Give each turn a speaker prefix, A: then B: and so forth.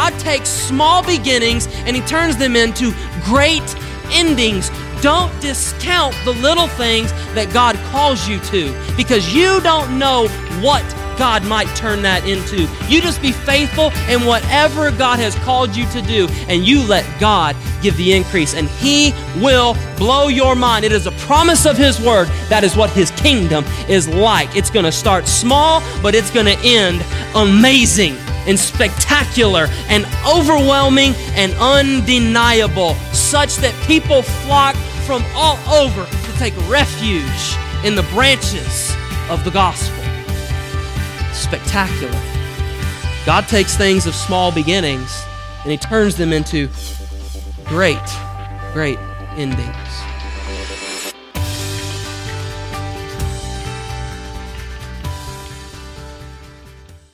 A: God takes small beginnings and He turns them into great endings. Don't discount the little things that God calls you to, because you don't know what God might turn that into. You just be faithful in whatever God has called you to do, and you let God give the increase, and He will blow your mind. It is a promise of His word. That is what His kingdom is like. It's going to start small, but it's going to end amazing and spectacular and overwhelming and undeniable, such that people flock from all over to take refuge in the branches of the gospel. Spectacular. God takes things of small beginnings and He turns them into great, great endings.